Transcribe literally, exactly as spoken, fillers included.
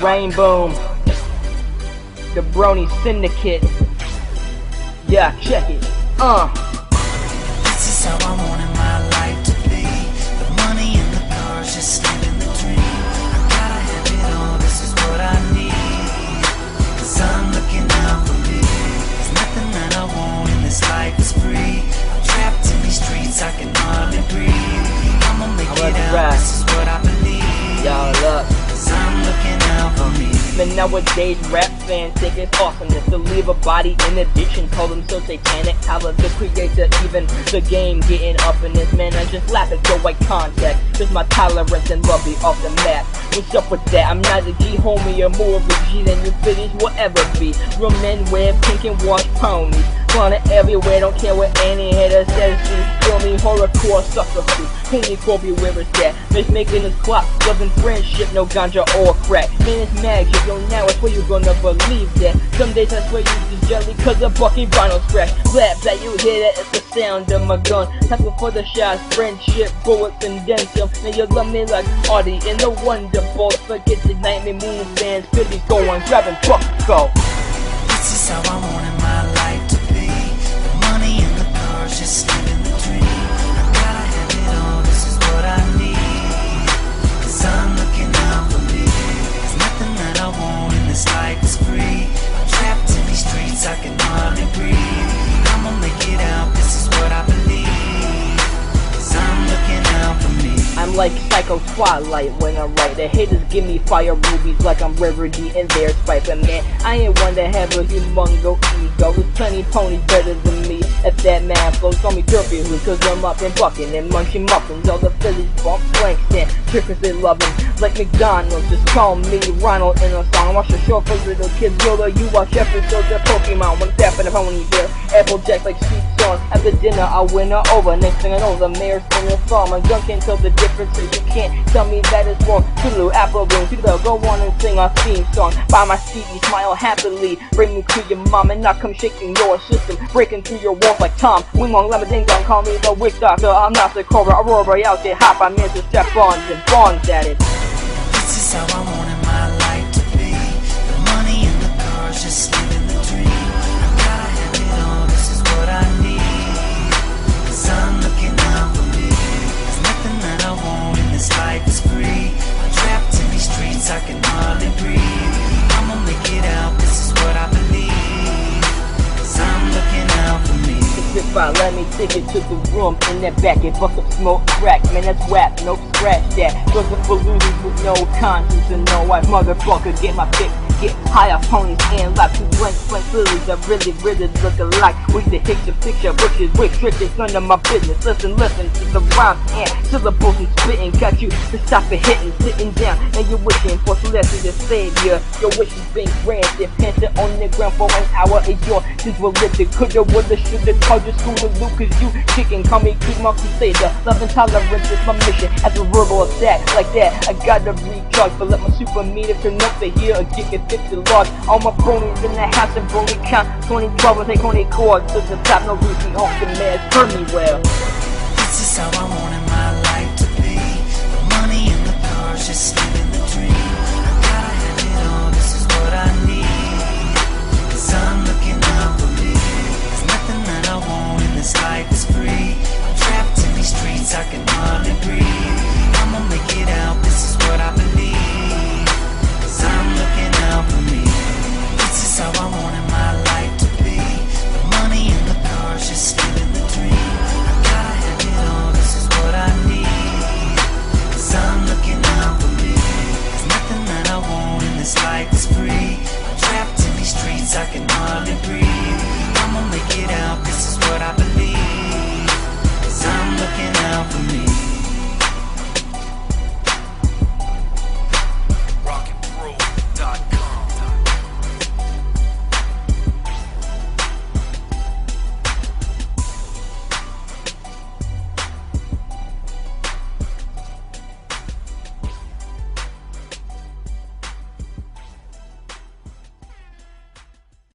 Rainboom, the Brony Syndicate. Yeah, check it. Uh. This is how I wanted my life to be. The money and the cars, just living the dream. I gotta have it all, this is what I need. Cause I'm looking out for me. There's nothing that I want in this life is free. I'm trapped in these streets, I can hardly breathe. I'ma make I it out, rap. this is what I believe. Y'all look. Cause I'm looking out for me. Man, nowadays rap fans think it's awesomeness to leave a body in addiction, call them so satanic. How the creator, even the game getting up in this. Man, I just laugh at your white contact, cause my tolerance and love be off the map. What's up with that? I'm not a G, homie, or more of a G than you finish, whatever be. Real men wear pink and wash ponies, flying everywhere, don't care what any hater says. Feel me, horrorcore sucker food. Homie Kobe, where is that? Bitch making us clock, loving friendship, no ganja or crack. Man, it's magic, yo, now I swear you gonna believe that. Some days I swear you just jelly, cause a bucky vinyl scratch. Blap, that you hear that, it's the sound of my gun. Tapping for the shots, friendship, bullets and then some. Now you love me like Audie and the Wonderbolts. Forget the Nightmare Moon fans, Philly's going, grabbing truck, go. This is how I wanted my life to be. The money and the cars, just living the dream. I gotta have it all, this is what I need. Cause I'm looking out for me. There's nothing that I want in this life is free. I'm trapped in these streets, I can hardly breathe. I'ma make it out, this is what I believe. Cause I'm looking out for me. I'm like Psycho Twilight when I write. The haters give me fire movies like I'm Rarity and their Spider Man. I ain't one to have a humongo ego. There's plenty ponies better than me. If that man flows on me turkey hood, cause I'm up and bucking and munching muffins. All the Phillies bump blanks and trickers they love them. Like McDonald's, just call me Ronald in a song. Watch a show for little kids. Yoda, you watch episodes of Pokemon. When tapping a pony there, Applejack like sweet songs. After dinner, I win her over. Next thing I know, the mayor's singing a song. My gun can't tell the difference, so you can't tell me that it's wrong. Toodaloo, apple room, toodaloo, go on and sing our theme song. Buy my C D, smile happily. Bring me to your mom and not come shaking your system. Breaking through your walls like Tom. Wing Wong, Lemon Ding Dong, call me the witch doctor. I'm not the Cobra, Aurora, out there, hop. I'm here to step on and bonds at it. This is how I wanted my life to be. The money and the cars, just living the dream. I gotta have it all, this is what I need. Cause I'm looking out for me. There's nothing that I want in this life is free. I'm trapped in these streets, I can hardly breathe. I'ma make it out, this is what I believe. Cause I'm looking out for me. If I let me take it to the room in that back and fuck up smoke crack, man that's whack, no scratch that. Those are for losers with no conscience and no wife, motherfucker, get my fix. Get higher ponies and laps, two blank blank lilies that really, really look alike. We the hit your picture, bushes, wick, trick, it's none of my business. Listen, listen to the rhymes and syllables and spitting. Got you to stop it hitting, sitting down, and you're wishing for Celestia, your savior. Your wishes been granted, panting on the ground for an hour. And your sins were lifted, coulda, woulda, shoulda, told you school to Luke, cause you chicken, call me King my crusader. Love and tolerance is my mission, as a verbal attack like that. I gotta recharge, but let my super meter turn up to here or get me fifty large. All my bronies in the house and brony count twenty twelve and take on eight chords to the top, no reaching off the mask, heard me well. This is how I wanted my life to be. The money and the cars, just living the dream. I gotta have it all, this is what I need. Cause I'm looking out for me. There's nothing that I want in this life is free. I'm trapped in these streets, I can hardly breathe.